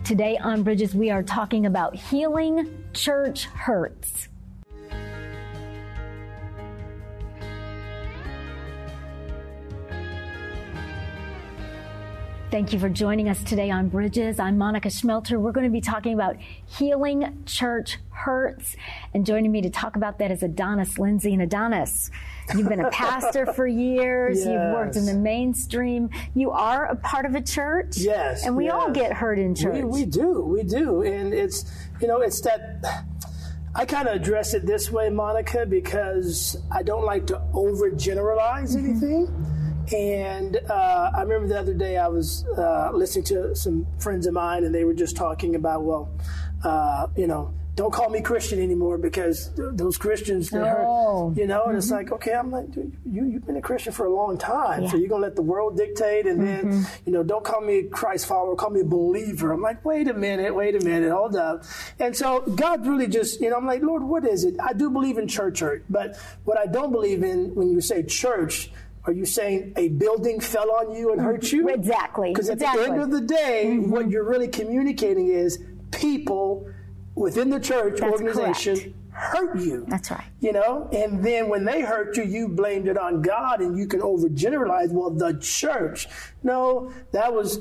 Today on Bridges, we are talking about healing church hurts. Thank you for joining us today on Bridges. I'm Monica Schmelter. We're going to be talking about healing church hurts. And joining me to talk about that is Adonis Lindsay. And Adonis, you've been a pastor for years. Yes. You've worked in the mainstream. You are a part of a church. Yes. And we all get hurt in church. We do. And it's that... I kind of address it this way, Monica, because I don't like to overgeneralize anything. And I remember the other day I was listening to some friends of mine, and they were just talking about, don't call me Christian anymore because those Christians, they hurt, and it's like, okay, I'm like, dude, you've been a Christian for a long time, so you're going to let the world dictate, and then, don't call me a Christ follower, call me a believer. I'm like, wait a minute, hold up. And so God really just, I'm like, Lord, what is it? I do believe in church hurt, but what I don't believe in when you say church, are you saying a building fell on you and hurt you? Exactly. Because at the end of the day, what you're really communicating is people within the church organization hurt you. That's right. And then when they hurt you, you blamed it on God, and you can overgeneralize, well, the church. No, that was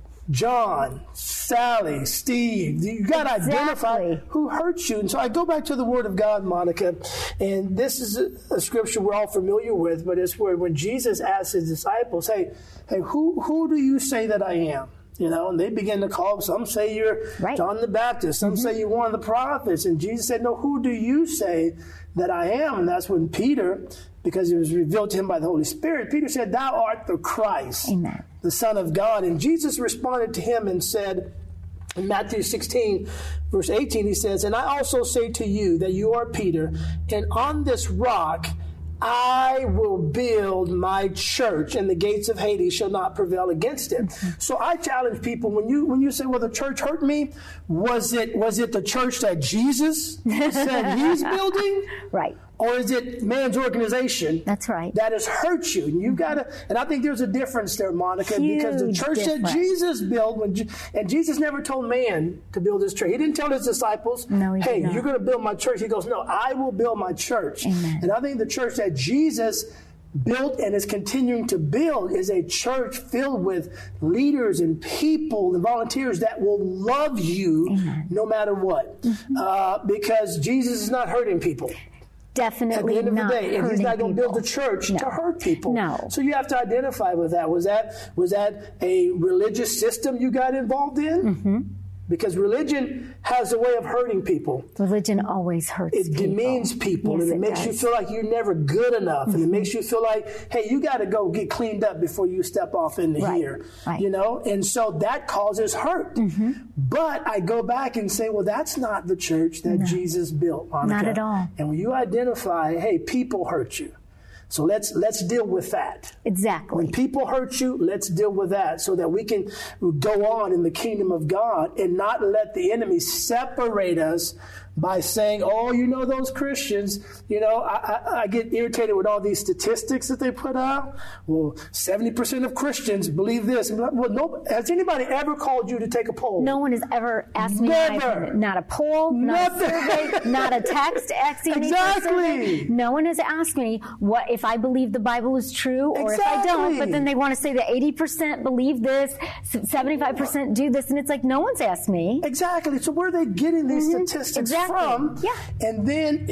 John, Sally, Steve. You got to identify who hurt you. And so I go back to the Word of God, Monica, and this is a scripture we're all familiar with, but it's where when Jesus asked his disciples, hey, who do you say that I am? And they begin to call, some say you're John the Baptist, some say you're one of the prophets. And Jesus said, no, who do you say that I am? And that's when Peter, because it was revealed to him by the Holy Spirit, Peter said, thou art the Christ, Amen, the Son of God. And Jesus responded to him and said, in Matthew 16, verse 18, he says, and I also say to you that you are Peter, and on this rock I will build my church, and the gates of Hades shall not prevail against it. So I challenge people, when you say, well, the church hurt me, was it the church that Jesus said he's building? Right. Or is it man's organization? That's right. That has hurt you? And you've got to, and I think there's a difference there, Monica, because the church that Jesus built, and Jesus never told man to build his church. He didn't tell his disciples, hey, you're going to build my church. He goes, no, I will build my church. Amen. And I think the church that Jesus built and is continuing to build is a church filled with leaders and people and volunteers that will love you no matter what. Because Jesus is not hurting people. Definitely at the end of the day, and he's not going to build the church to hurt people. No. So you have to identify with that. Was that a religious system you got involved in? Because religion has a way of hurting people. Religion always hurts people. It demeans people, and it makes you feel like you're never good enough, and it makes you feel like, hey, you got to go get cleaned up before you step off into here, And so that causes hurt. But I go back and say, well, that's not the church that Jesus built, Monica. Not at all. And when you identify, hey, people hurt you. So let's deal with that. Exactly. When people hurt you, let's deal with that so that we can go on in the kingdom of God and not let the enemy separate us by saying, oh, those Christians, I get irritated with all these statistics that they put out. Well, 70% of Christians believe this. Well, has anybody ever called you to take a poll? No one has ever asked me. Never. Not a poll, not a survey, not a text asking me. Exactly. No one has asked me what if I believe the Bible is true or if I don't. But then they want to say that 80% believe this, 75% do this, and it's like no one's asked me. Exactly. So where are they getting these statistics from? Yeah. And then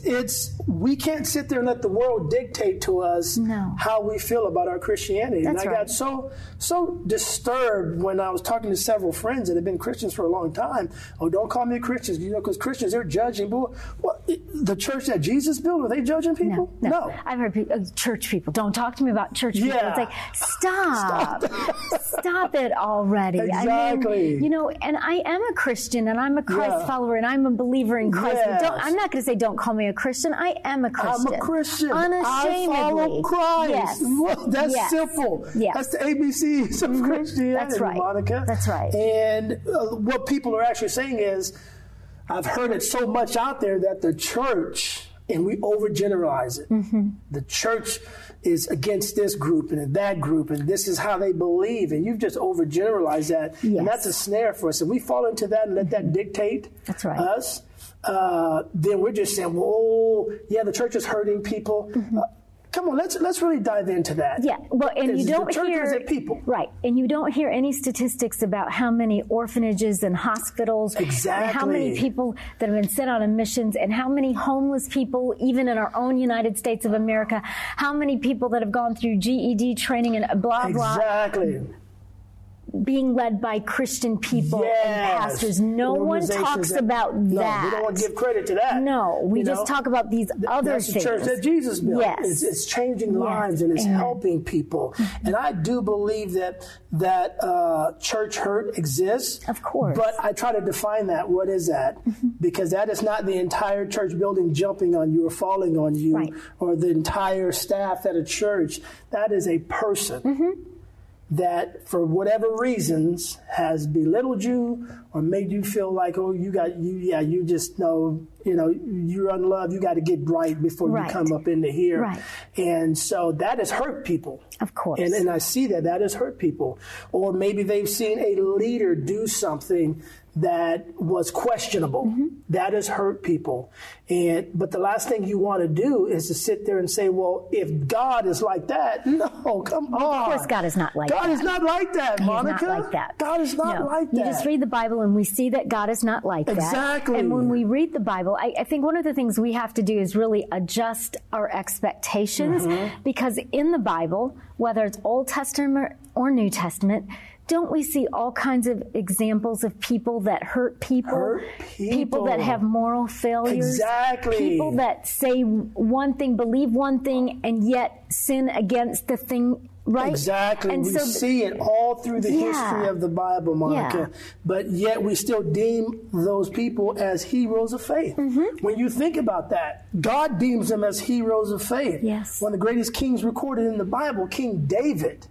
we can't sit there and let the world dictate to us how we feel about our Christianity. That's and I got so disturbed when I was talking to several friends that have been Christians for a long time. Oh, don't call me Christians, because Christians, they're judging. But the church that Jesus built, are they judging people? No. I've heard church people, don't talk to me about church people. It's like, stop it already. Exactly. I mean, and I am a Christian, and I'm a Christ follower, and I'm a believer in Christ. Yes. I'm not going to say don't call me a Christian. I am a Christian. I'm a Christian. Unashamedly. I follow Christ. Yes. Well, that's simple. Yes. That's the ABCs of Christianity, That's right. Monica. That's right. And what people are actually saying is, I've heard it so much out there that the church and we overgeneralize it. The church is against this group and that group, and this is how they believe, and you've just overgeneralized that, and that's a snare for us. If we fall into that and let that dictate us, then we're just saying, well, yeah, the church is hurting people. Come on, let's really dive into that. Yeah, well, and you don't hear people, right, and you don't hear any statistics about how many orphanages and hospitals, and how many people that have been sent out on missions, and how many homeless people, even in our own United States of America, how many people that have gone through GED training and blah blah. Exactly. Being led by Christian people and pastors. No one talks about that. No, we don't want to give credit to that. No, we just talk about these other that's things. The church that Jesus built. Yes. It's changing lives and it's helping people. And I do believe that church hurt exists. Of course. But I try to define that. What is that? Because that is not the entire church building jumping on you or falling on you or the entire staff at a church. That is a person. That for whatever reasons has belittled you or made you feel like, oh, you just know, you're unloved. You got to get right before you come up into here. Right. And so that has hurt people. Of course. And I see that has hurt people. Or maybe they've seen a leader do something that was questionable. That has hurt people. But the last thing you want to do is to sit there and say, well, if God is like that, no, come on. Of course God is not like that. God is not like that, Monica. He's not like that. God is not like that. You just read the Bible and we see that God is not like that. Exactly. And when we read the Bible, I think one of the things we have to do is really adjust our expectations because in the Bible, whether it's Old Testament or New Testament, don't we see all kinds of examples of people that hurt people? People that have moral failures? Exactly. People that say one thing, believe one thing, and yet sin against the thing, right? Exactly. And we see it all through the history of the Bible, Monica. But yet we still deem those people as heroes of faith. When you think about that, God deems them as heroes of faith. Yes. One of the greatest kings recorded in the Bible, King David.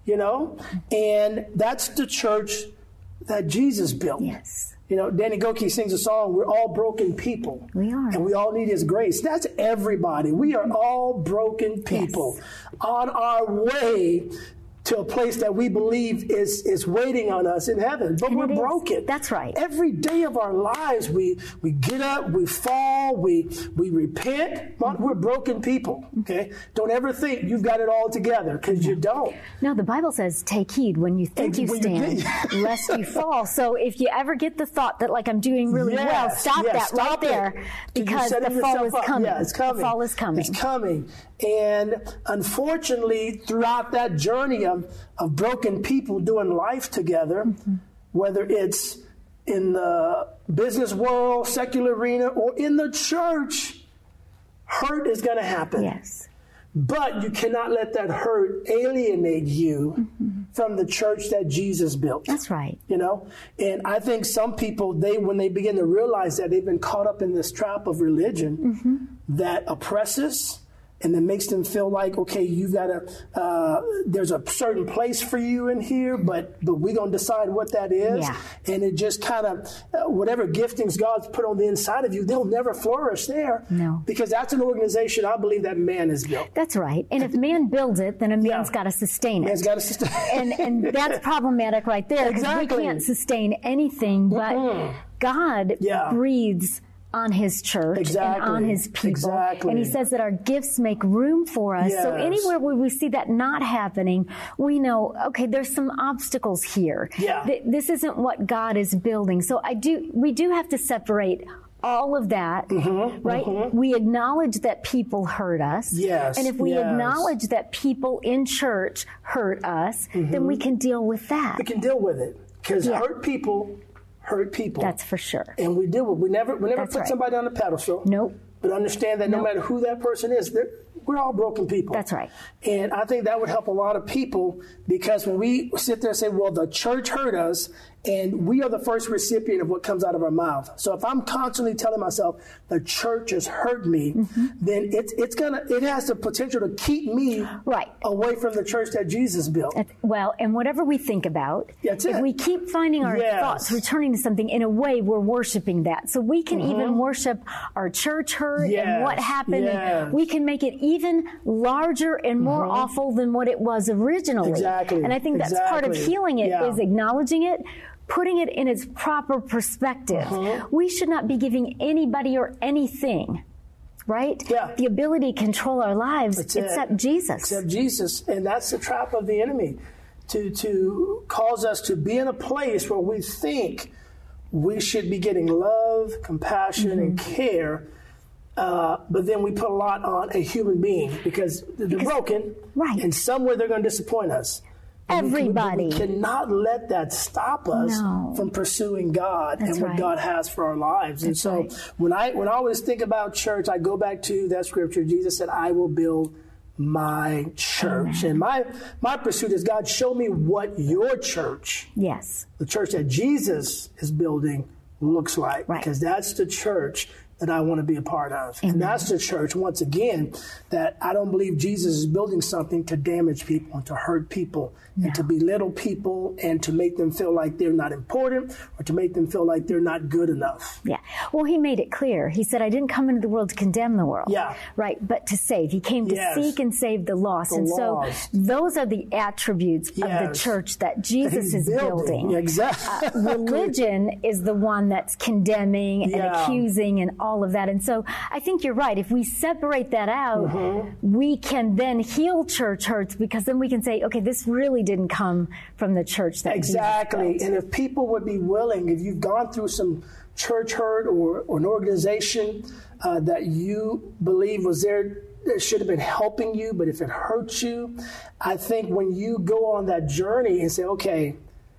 And that's the church that Jesus built. Yes. Danny Goki sings a song, we're all broken people. We are. And we all need his grace. That's everybody. We are all broken people on our way to a place that we believe is waiting on us in heaven. But we're broken. That's right. Every day of our lives, we get up, we fall, we repent. We're broken people, okay? Don't ever think you've got it all together, because you don't. No, the Bible says, take heed when you think you stand, lest you fall. So if you ever get the thought that, like, I'm doing really well, stop there, because the fall is coming. Yeah, it's coming. The fall is coming. It's coming. And unfortunately, throughout that journey of broken people doing life together, whether it's in the business world, secular arena, or in the church, hurt is going to happen. Yes. But you cannot let that hurt alienate you from the church that Jesus built. That's right. And I think some people, when they begin to realize that they've been caught up in this trap of religion that oppresses, and it makes them feel like, okay, you've got to, there's a certain place for you in here, but we're going to decide what that is. Yeah. And it just kind of, whatever giftings God's put on the inside of you, they'll never flourish there. No. Because that's an organization I believe that man has built. That's right. And if man builds it, then a man's got to sustain it. Man's got to sustain it. And that's problematic right there. Exactly. We can't sustain anything, but God breathes on his church and on his people. And he says that our gifts make room for us. So anywhere where we see that not happening, we know, okay, there's some obstacles here. This isn't what God is building. So we do have to separate all of that, right? We acknowledge that people hurt us. Yes. And if we acknowledge that people in church hurt us, then we can deal with that. We can deal with it. Because hurt people hurt people. That's for sure. And we never put somebody on a pedestal. Nope. But understand that no matter who that person is, we're all broken people. That's right. And I think that would help a lot of people, because when we sit there and say, well, the church hurt us, and we are the first recipient of what comes out of our mouth. So if I'm constantly telling myself the church has hurt me, then it has the potential to keep me away from the church that Jesus built. Well, and whatever we think about, if we keep finding our thoughts returning to something, in a way we're worshiping that. So we can even worship our church hurt and what happened. And we can make it even larger and more awful than what it was originally. Exactly. And I think that's part of healing it, is acknowledging it, putting it in its proper perspective. We should not be giving anybody or anything, right? The ability to control our lives except Jesus. Except Jesus. And that's the trap of the enemy, to cause us to be in a place where we think we should be getting love, compassion, and care, but then we put a lot on a human being because they're broken, and somewhere they're going to disappoint us. Everybody. We cannot let that stop us from pursuing God and what God has for our lives. And so when I always think about church, I go back to that scripture. Jesus said, I will build my church. And my pursuit is, God, show me what your church, the church that Jesus is building, looks like. Because that's the church that I want to be a part of. And that's the church, once again, that I don't believe Jesus is building something to damage people and to hurt people and to belittle people and to make them feel like they're not important or to make them feel like they're not good enough. Well, he made it clear. He said, I didn't come into the world to condemn the world. Right, but to save. He came to seek and save the lost. So those are the attributes of the church that Jesus is building. Exactly. Religion is the one that's condemning and accusing and all of that. And so I think you're right. If we separate that out, we can then heal church hurts, because then we can say, okay, this really didn't come from the church that Jesus built. And if people would be willing, if you've gone through some church hurt or an organization that you believe was there, that should have been helping you, but if it hurts you, I think when you go on that journey and say, okay,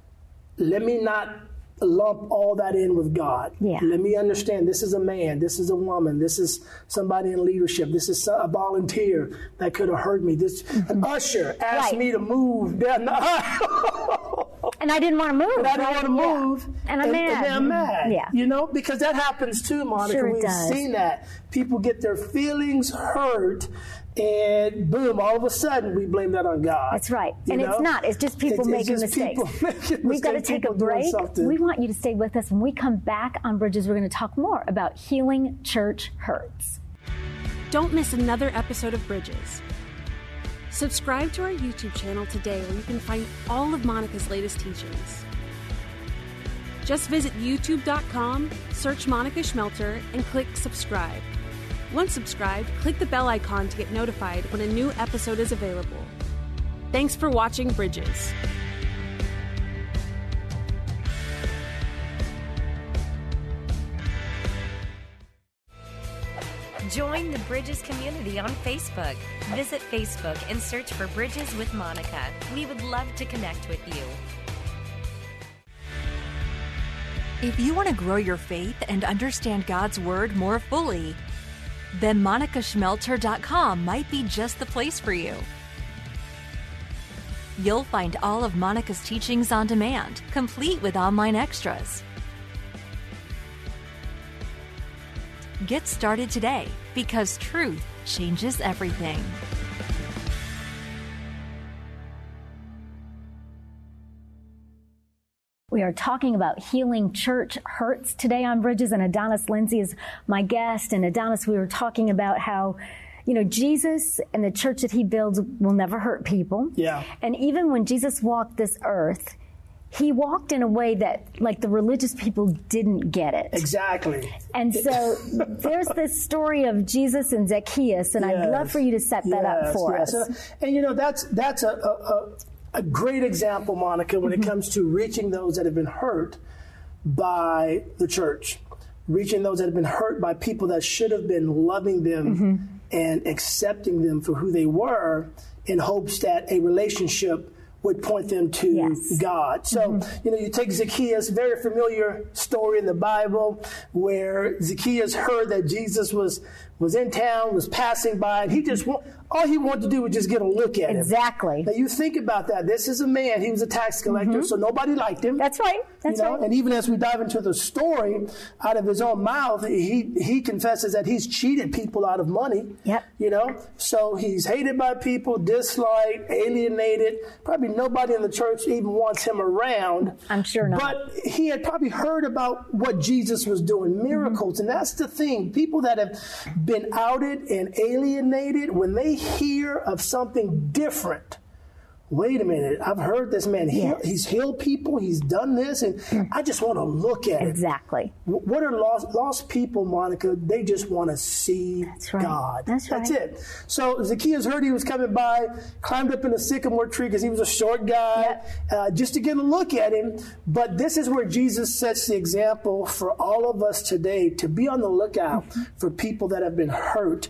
let me not lump all that in with God. Let me understand, this is a man, this is a woman, this is somebody in leadership, this is a volunteer that could have hurt me. An usher asked me to move down the aisle. And I didn't want to move. And I didn't want to move. And I'm mad. And I'm mad. You know, because that happens too, Monica. We've seen that. People get their feelings hurt, and boom, all of a sudden we blame that on God. That's right. And it's not. It's just people making mistakes. We've got to take a break. We want you to stay with us. When we come back on Bridges, we're going to talk more about healing church hurts. Don't miss another episode of Bridges. Subscribe to our YouTube channel today, where you can find all of Monica's latest teachings. Just visit youtube.com, search Monica Schmelter, and click subscribe. Once subscribed, click the bell icon to get notified when a new episode is available. Thanks for watching Bridges. Join the Bridges community on Facebook. Visit Facebook and search for Bridges with Monica. We would love to connect with you. If you want to grow your faith and understand God's Word more fully, then MonicaSchmelter.com might be just the place for you. You'll find all of Monica's teachings on demand, complete with online extras. Get started today, because truth changes everything. We are talking about healing church hurts today on Bridges, and Adonis Lindsay is my guest. And Adonis, we were talking about how, you know, Jesus and the church that he builds will never hurt people. And even when Jesus walked this earth, he walked in a way that, like, the religious people didn't get it. Exactly. And so there's this story of Jesus and Zacchaeus, and I'd love for you to set that up for us. And, you know, that's a great example, Monica, when it comes to reaching those that have been hurt by the church, reaching those that have been hurt by people that should have been loving them and accepting them for who they were, in hopes that a relationship would point them to God. So, you take Zacchaeus, very familiar story in the Bible, where Zacchaeus heard that Jesus was in town, was passing by, and all he wanted to do was just get a look at him. Exactly. Now you think about that. This is a man, he was a tax collector, so nobody liked him. That's right. That's right. And even as we dive into the story, out of his own mouth, he confesses that he's cheated people out of money. Yep. So he's hated by people, disliked, alienated. Probably nobody in the church even wants him around. I'm sure not. But he had probably heard about what Jesus was doing, miracles. And that's the thing. People that have been outed and alienated, when they hear of something different, wait a minute, I've heard this man, he's healed people, he's done this, and I just want to look at it. Exactly. What are lost people, Monica? They just want to see God. That's right. That's it. So Zacchaeus heard he was coming by, climbed up in a sycamore tree because he was a short guy, just to get a look at him. But this is where Jesus sets the example for all of us today, to be on the lookout for people that have been hurt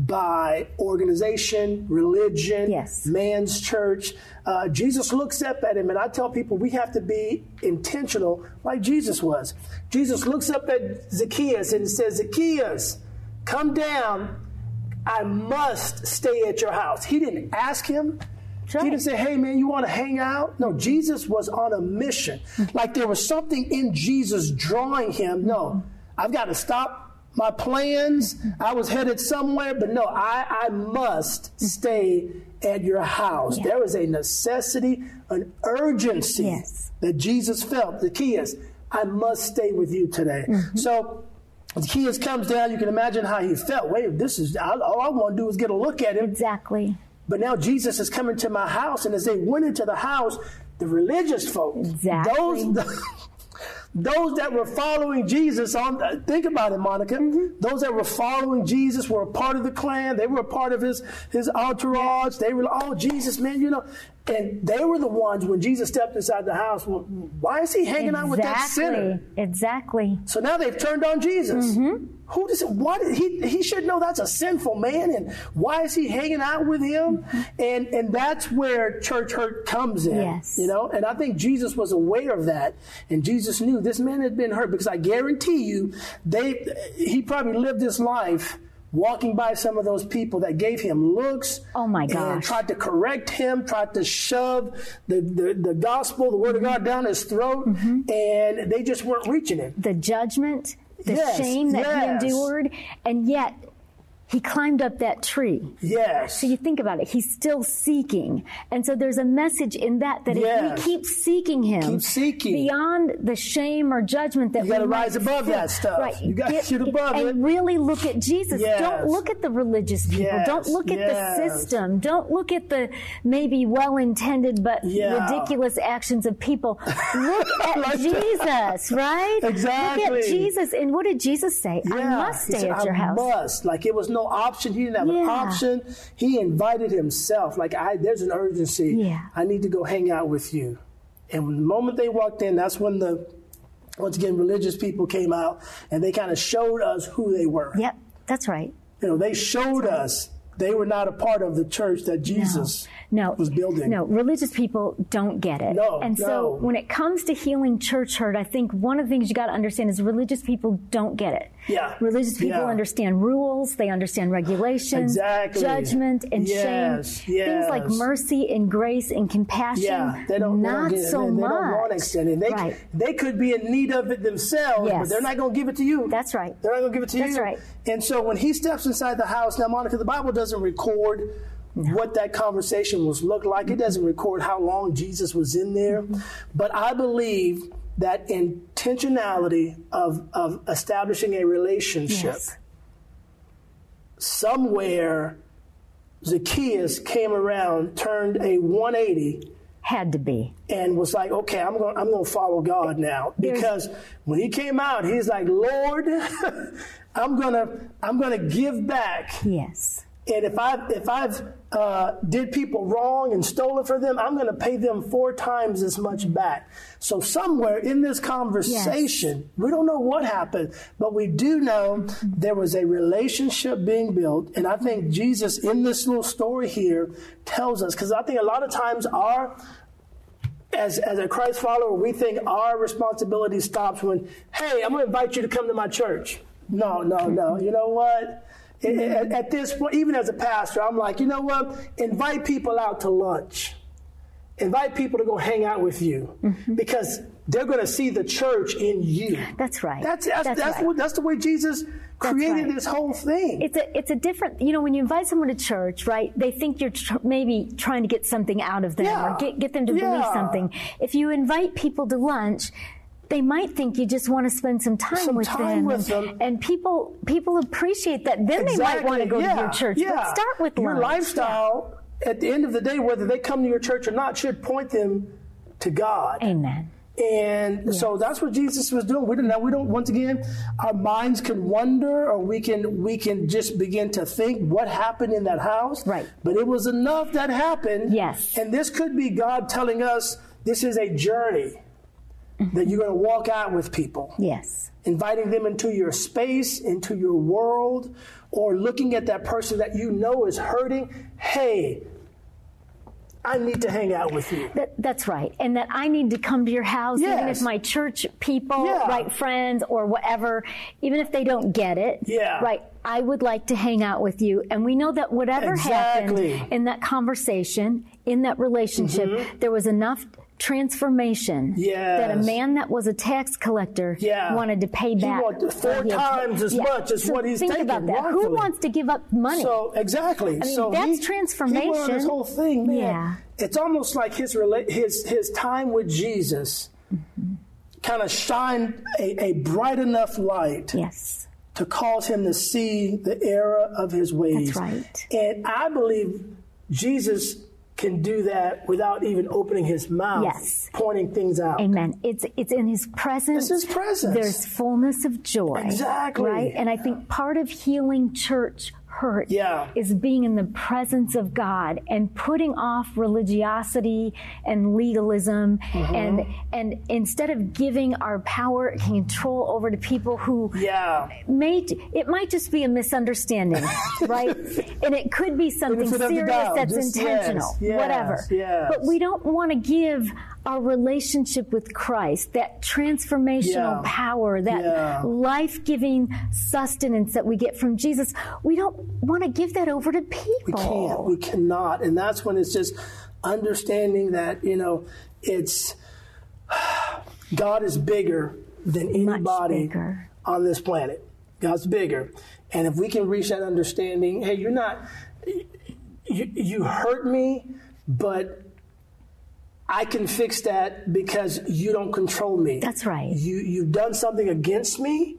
by organization, religion, man's church. Jesus looks up at him, and I tell people we have to be intentional like Jesus was. Jesus looks up at Zacchaeus and says, Zacchaeus, come down. I must stay at your house. He didn't ask him. He didn't say, hey, man, you want to hang out? No, Jesus was on a mission. Like there was something in Jesus drawing him. No, I've got to stop my plans. I was headed somewhere, but no, I must stay at your house. There was a necessity, an urgency that Jesus felt. Zacchaeus, I must stay with you today. So Zacchaeus comes down. You can imagine how he felt. Wait, all I want to do is get a look at him. Exactly. But now Jesus is coming to my house, and as they went into the house, the religious folks, those that were following Jesus, think about it, Monica. Those that were following Jesus were a part of the clan. They were a part of his entourage. They were, Jesus, man, And they were the ones, when Jesus stepped inside the house, well, why is he hanging out with that sinner? Exactly. So now they've turned on Jesus. Who does he should know that's a sinful man, and why is he hanging out with him? And that's where church hurt comes in. And I think Jesus was aware of that, and Jesus knew this man had been hurt, because I guarantee you he probably lived his life walking by some of those people that gave him looks. Oh my gosh. And tried to correct him, tried to shove the gospel, the word of God down his throat, and they just weren't reaching it. The judgment, the shame that he endured, and yet he climbed up that tree. So you think about it, he's still seeking. And so there's a message in that if we keep seeking him, beyond the shame or judgment that you got to rise above that stuff. Right. You got to get above it. And really look at Jesus. Don't look at the religious people. Don't look at the system. Don't look at the maybe well-intended but ridiculous actions of people. Look at Jesus, right? Exactly. Look at Jesus. And what did Jesus say? I must stay at your house. I must. Like it was no option. He didn't have an option. He invited himself. Like, there's an urgency. I need to go hang out with you. And the moment they walked in, that's when once again, religious people came out, and they kind of showed us who they were. Yep, that's right. They showed us they were not a part of the church that Jesus was building. No, religious people don't get it. So when it comes to healing church hurt, I think one of the things you got to understand is religious people don't get it. Religious people understand rules, they understand regulations, judgment and shame. Things like mercy and grace and compassion, they don't want to extend it. They could be in need of it themselves, but they're not going to give it to you. That's right. They're not going to give it to you. That's right. And so when he steps inside the house, now Monica, the Bible doesn't record what that conversation was looked like. It doesn't record how long Jesus was in there. But I believe that intentionality of establishing a relationship, somewhere Zacchaeus came around, turned a 180. Had to be. And was like, okay, I'm going to follow God now. Because when he came out, he's like, Lord, I'm going to give back. Yes. And if I've did people wrong and stolen from them, I'm going to pay them 4 times as much back. So somewhere in this conversation, we don't know what happened, but we do know there was a relationship being built. And I think Jesus in this little story here tells us, because I think a lot of times as a Christ follower, we think our responsibility stops when, hey, I'm going to invite you to come to my church. No. You know what? At this point, even as a pastor, I'm like, you know what? Invite people out to lunch. Invite people to go hang out with you, because they're going to see the church in you. That's right. That's the way Jesus created this whole thing. It's a different, when you invite someone to church, right, they think you're maybe trying to get something out of them or get them to believe something. If you invite people to lunch, they might think you just want to spend some time with them. And people appreciate that. Then they might want to go to your church. But start with your lunch. lifestyle, at the end of the day, whether they come to your church or not, should point them to God. Amen. And so that's what Jesus was doing. We don't. Once again, our minds can wonder, or we can just begin to think what happened in that house. Right. But it was enough that happened. Yes. And this could be God telling us this is a journey that you're going to walk out with people. Yes. Inviting them into your space, into your world, or looking at that person that you know is hurting. Hey, I need to hang out with you. That's right. And that I need to come to your house, even if my church people, right, friends or whatever, even if they don't get it, right, I would like to hang out with you. And we know that whatever happened in that conversation, in that relationship, there was enough transformation that a man that was a tax collector wanted to pay back. He wanted 4 times as much as what he's taking. Think about that. Who wants to give up money? So exactly. I mean, that's transformation. He went on this whole thing, man. It's almost like his time with Jesus kind of shined a bright enough light. Yes. To cause him to see the error of his ways. That's right. And I believe Jesus can do that without even opening his mouth, pointing things out. Amen. It's in his presence. It's his presence. There's fullness of joy. Exactly. Right? And I think part of healing church hurt is being in the presence of God and putting off religiosity and legalism and instead of giving our power and control over to people who it might just be a misunderstanding, right? And it could be something serious that's intentional, whatever. But we don't want to give our relationship with Christ, that transformational power, that life-giving sustenance that we get from Jesus, we don't want to give that over to people. We cannot. And that's when it's just understanding that, it's God is bigger than anybody on this planet. God's bigger. And if we can reach that understanding, hey, you hurt me, but I can fix that because you don't control me. That's right. You've done something against me,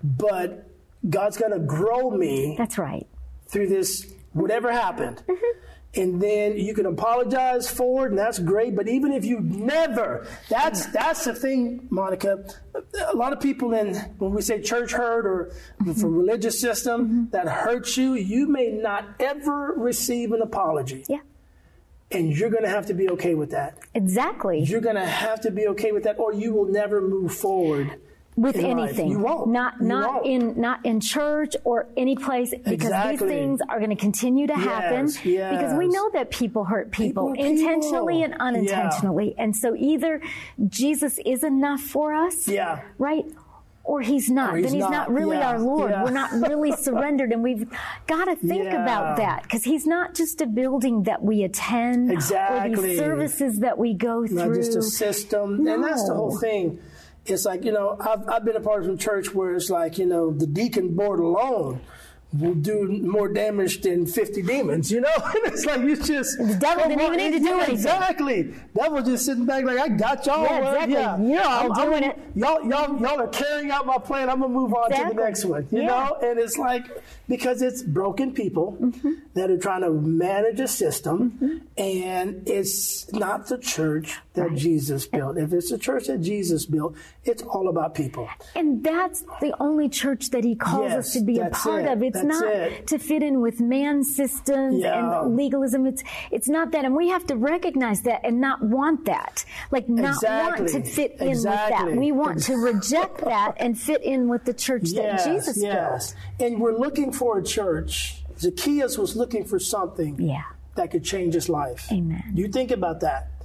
but God's going to grow me. That's right. Through this, whatever happened. And then you can apologize for it, and that's great. But even if you never, that's the thing, Monica. A lot of people when we say church hurt or for religious system that hurts you, you may not ever receive an apology. Yeah. And you're going to have to be okay with that. Exactly. You're going to have to be okay with that, or you will never move forward with anything. You won't. Not in church or any place, because these things are going to continue to happen. Because we know that people hurt people intentionally and unintentionally. And so either Jesus is enough for us, right? Or he's not. Then he's not really our Lord. We're not really surrendered. And we've got to think about that, because he's not just a building that we attend or these services that we go through. Not just a system. No. And that's the whole thing. It's like, I've been a part of some church where it's like, the deacon board alone will do more damage than 50 demons, And it's like, you just... The devil didn't even need to do anything. Exactly. Devil just sitting back like, I got y'all. Yeah, exactly. You're all doing it. Y'all are carrying out my plan. I'm going to move on to the next one, you know? And it's like, because it's broken people that are trying to manage a system, and it's not the church that Jesus built. If it's the church that Jesus built, it's all about people. And that's the only church that he calls us to be a part of. It's not to fit in with man's systems and legalism. It's not that. And we have to recognize that and not want that. Like not want to fit in with that. We want to reject that and fit in with the church that Jesus built. And we're looking for a church. Zacchaeus was looking for something that could change his life. Amen. You think about that.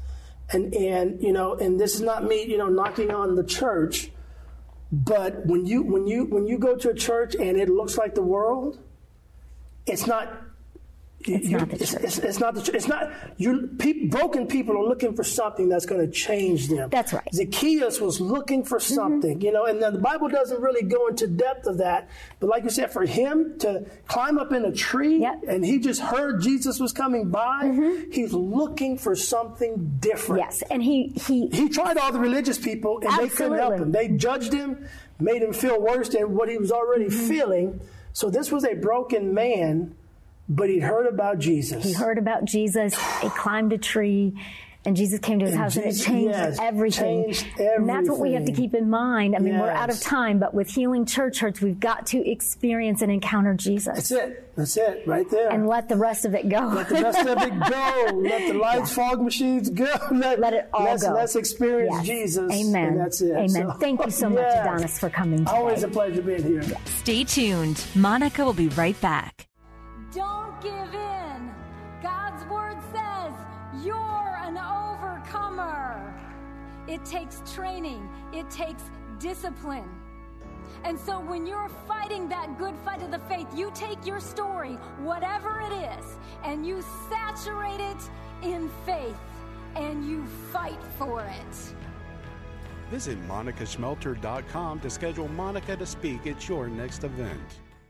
And and this is not me, knocking on the church, but when you go to a church and it looks like the world, it's not. It's not the church. It's not the church. It's not. Broken people are looking for something that's going to change them. That's right. Zacchaeus was looking for something, and the Bible doesn't really go into depth of that. But like you said, for him to climb up in a tree and he just heard Jesus was coming by, he's looking for something different. Yes, and he tried all the religious people, and they couldn't help him. They judged him, made him feel worse than what he was already feeling. So this was a broken man. But he heard about Jesus. He heard about Jesus. He climbed a tree, and Jesus came to his house, and it changed everything. And that's what we have to keep in mind. I mean, we're out of time, but with Healing Church Hurts, we've got to experience and encounter Jesus. That's it, right there. And let the rest of it go. Let the rest of it go. Let the lights, fog machines go. Let it all go. Let's experience Jesus. Amen. And that's it. Amen. So, thank you so much, Adonis, for coming today. Always a pleasure being here. Stay tuned. Monica will be right back. Don't give in. God's word says you're an overcomer. It takes training. It takes discipline. And so when you're fighting that good fight of the faith, you take your story, whatever it is, and you saturate it in faith, and you fight for it. Visit monicaschmelter.com to schedule Monica to speak at your next event.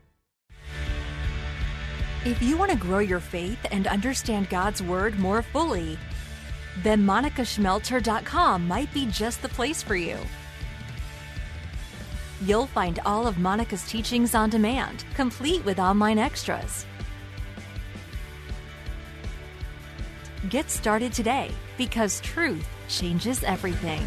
If you want to grow your faith and understand God's Word more fully, then monicaschmelter.com might be just the place for you. You'll find all of Monica's teachings on demand, complete with online extras. Get started today, because truth changes everything.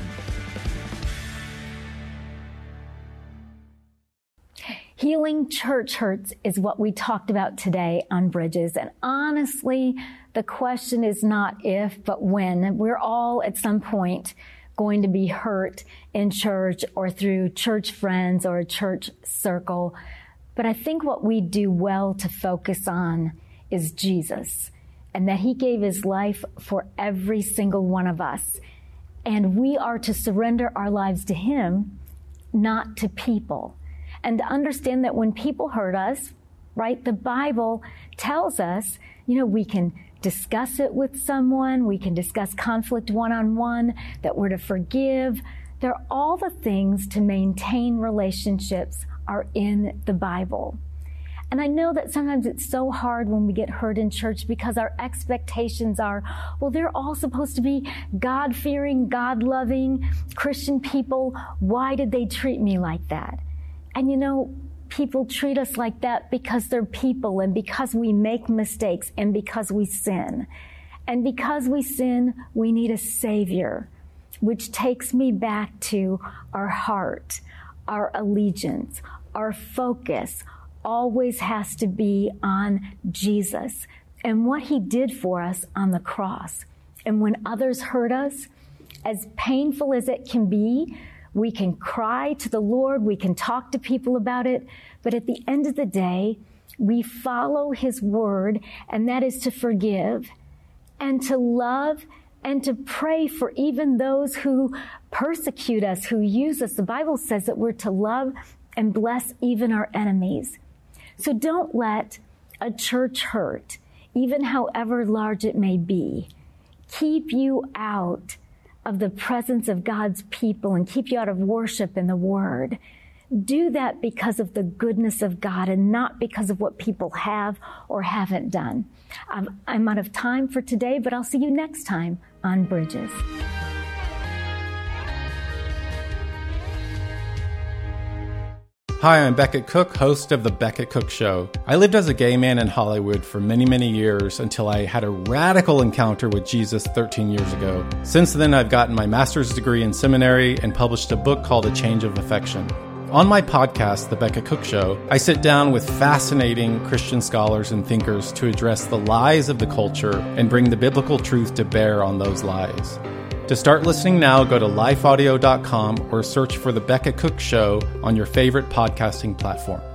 Healing Church Hurts is what we talked about today on Bridges. And honestly, the question is not if, but when. We're all at some point going to be hurt in church or through church friends or a church circle. But I think what we do well to focus on is Jesus, and that he gave his life for every single one of us. And we are to surrender our lives to him, not to people. And to understand that when people hurt us, right, the Bible tells us, we can discuss it with someone, we can discuss conflict one-on-one, that we're to forgive. They're all the things to maintain relationships are in the Bible. And I know that sometimes it's so hard when we get hurt in church because our expectations are, well, they're all supposed to be God-fearing, God-loving Christian people. Why did they treat me like that? And people treat us like that because they're people, and because we make mistakes, and because we sin. And because we sin, we need a Savior, which takes me back to our heart, our allegiance, our focus always has to be on Jesus and what he did for us on the cross. And when others hurt us, as painful as it can be, we can cry to the Lord, we can talk to people about it, but at the end of the day, we follow his word, and that is to forgive and to love and to pray for even those who persecute us, who use us. The Bible says that we're to love and bless even our enemies. So don't let a church hurt, even however large it may be, keep you out of the presence of God's people and keep you out of worship and the word. Do that because of the goodness of God and not because of what people have or haven't done. I'm out of time for today, but I'll see you next time on Bridges. Hi, I'm Beckett Cook, host of The Beckett Cook Show. I lived as a gay man in Hollywood for many, many years until I had a radical encounter with Jesus 13 years ago. Since then, I've gotten my master's degree in seminary and published a book called A Change of Affection. On my podcast, The Beckett Cook Show, I sit down with fascinating Christian scholars and thinkers to address the lies of the culture and bring the biblical truth to bear on those lies. To start listening now, go to lifeaudio.com or search for The Beckett Cook Show on your favorite podcasting platform.